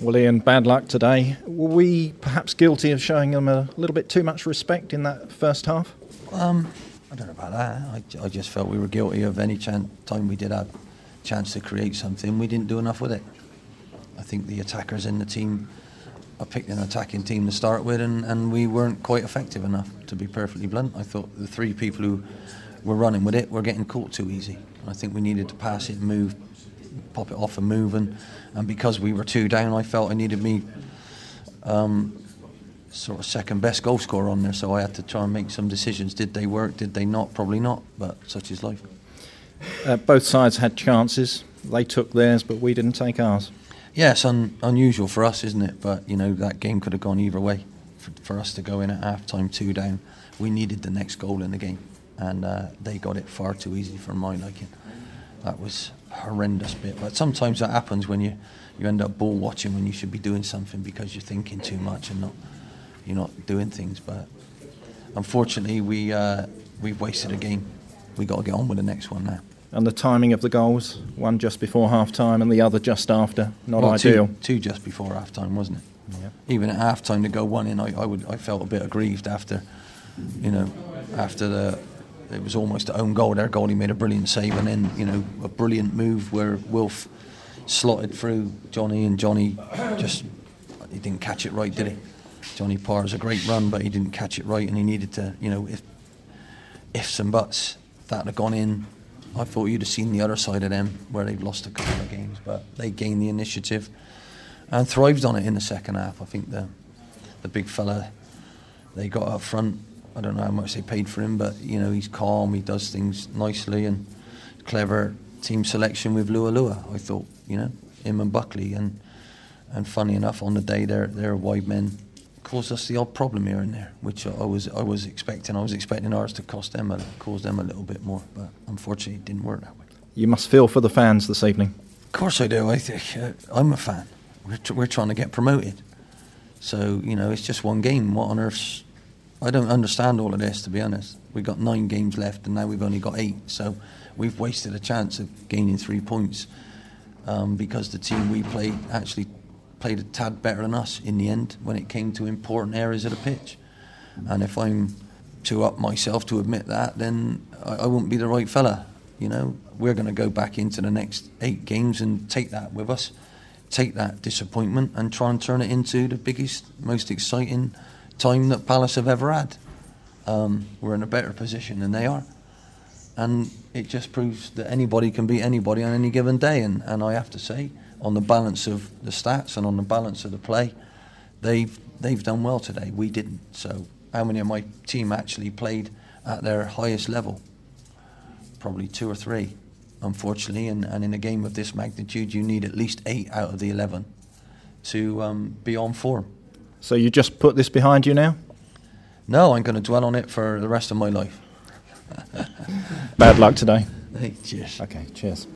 Well, Ian, bad luck today. Were we perhaps guilty of showing them a little bit too much respect in that first half? I don't know about that. I just felt we were guilty of any time we did have a chance to create something. We didn't do enough with it. I think the attackers in the team, I picked an attacking team to start with, and we weren't quite effective enough, to be perfectly blunt. I thought the three people who were running with it were getting caught too easy. I think we needed to pass it, move, pop it off and move, and because we were 2 down, I felt I needed me sort of second best goal scorer on there, so I had to try and make some decisions. Did they work? Did they not? Probably not, but such is life. Both sides had chances. They took theirs, but we didn't take ours. Yeah, it's unusual for us, isn't it? But, you know, that game could have gone either way. For us to go in at half-time 2 down, we needed the next goal in the game, and they got it far too easy for my liking. That was a horrendous bit. But sometimes that happens when you end up ball watching when you should be doing something because you're thinking too much and you're not doing things. But unfortunately, we've wasted a game. We've got to get on with the next one now. And the timing of the goals, one just before half-time and the other just after, not ideal. Two just before half-time, wasn't it? Yeah. Even at half-time to go 1 in, I felt a bit aggrieved after it was almost an own goal. Their goalie made a brilliant save, and then, you know, a brilliant move where Wilf slotted through Johnny, and Johnny he didn't catch it right, did he? Johnny Parr's a great run, but he didn't catch it right, and he needed to, you know, ifs and buts, if that had gone in, I thought you'd have seen the other side of them where they've lost a couple of games, but they gained the initiative and thrived on it in the second half. I think the big fella they got up front, I don't know how much they paid for him, but, you know, he's calm, he does things nicely, and clever team selection with Lua. I thought, you know, him and Buckley, and funny enough, on the day their wide men caused us the odd problem here and there, which I was expecting. I was expecting ours to cause them a little bit more, but unfortunately it didn't work that way. You must feel for the fans this evening. Of course I do. I think I'm a fan. We're trying to get promoted, so, you know, it's just one game. What on earth? I don't understand all of this, to be honest. We've got 9 games left, and now we've only got 8, so we've wasted a chance of gaining 3 points because the team we played actually played a tad better than us in the end when it came to important areas of the pitch. And if I'm too up myself to admit that, then I wouldn't be the right fella. You know, we're going to go back into the next 8 games and take that with us, take that disappointment and try and turn it into the biggest, most exciting time that Palace have ever had. We're in a better position than they are, and it just proves that anybody can beat anybody on any given day. And I have to say, on the balance of the stats and on the balance of the play, they've done well today. We didn't. So how many of my team actually played at their highest level? Probably 2 or 3, unfortunately. And in a game of this magnitude, you need at least 8 out of the 11 to be on form. So you just put this behind you now? No, I'm going to dwell on it for the rest of my life. Bad luck today. Hey, cheers. Okay, cheers.